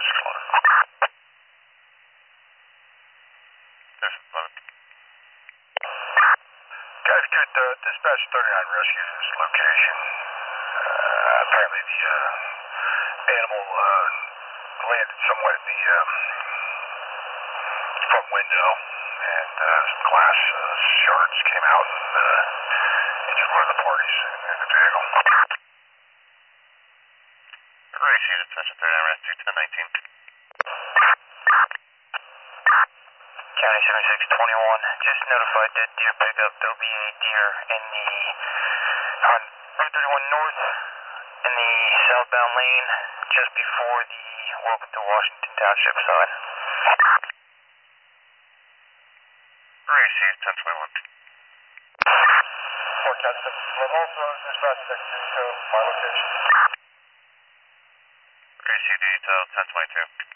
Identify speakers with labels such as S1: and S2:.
S1: Guys, could dispatch 39 rescue to this location? Apparently the animal landed somewhat in the front window, and some glass shards came out and injured one of the parties in the vehicle. Received attention 39 rescue 1019. County 7621, just notified that deer pickup. There'll be a deer in the on Route 31 North in the southbound lane just before the Welcome to Washington Township sign. Received 1021. Forecast will also dispatch next to my location. Received detail 1022.